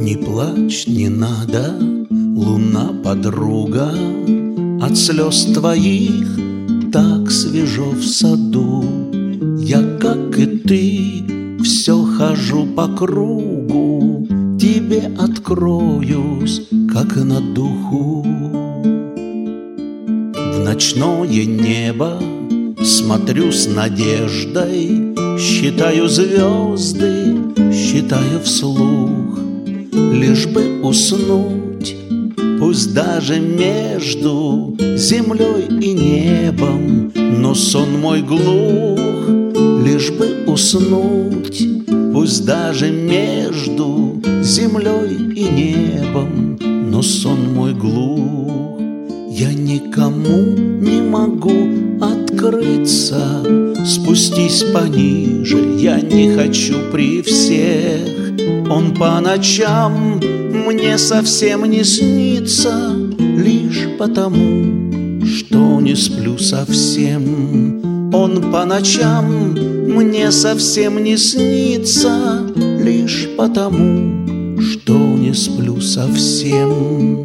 Не плачь, не надо, луна подруга, от слез твоих так свежо в саду. Я, как и ты, все хожу по кругу, тебе откроюсь, как на духу. В ночное небо смотрю с надеждой, считаю звезды, считаю вслух. Лишь бы уснуть, пусть даже между землей и небом, но сон мой глух. Лишь бы уснуть, пусть даже между землей и небом, но сон мой глух. Я никому не могу открыться, спустись пониже, я не хочу при всех. Он по ночам мне совсем не снится, лишь потому, что не сплю совсем. Он по ночам мне совсем не снится, лишь потому, что не сплю совсем.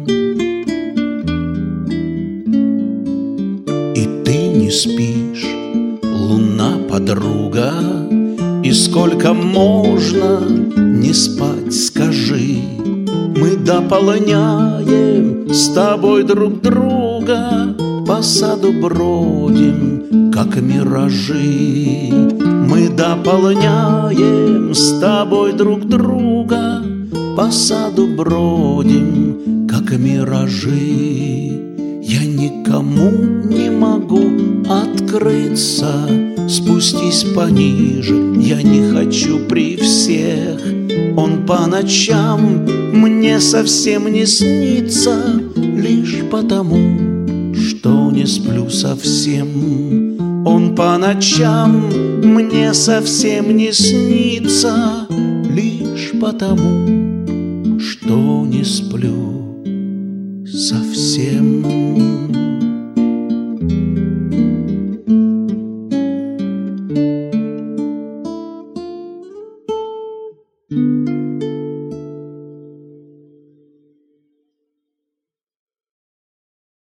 И ты не спишь, луна подруга, и сколько можно не спать, скажи. Мы дополняем с тобой друг друга, по саду бродим, как миражи. Мы дополняем с тобой друг друга, по саду бродим, как миражи. Я никому не могу открыться, спустись пониже, я не хочу при всех. Он по ночам мне совсем не снится, лишь потому, что не сплю совсем. Он по ночам мне совсем не снится, лишь потому, что не сплю совсем.